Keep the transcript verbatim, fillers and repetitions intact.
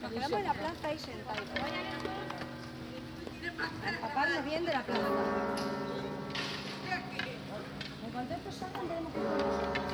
Nos quedamos en la plaza ahí sentados. A empaparnos bien de la plaza. En cuanto estos salgan tenemos que ir con nosotros.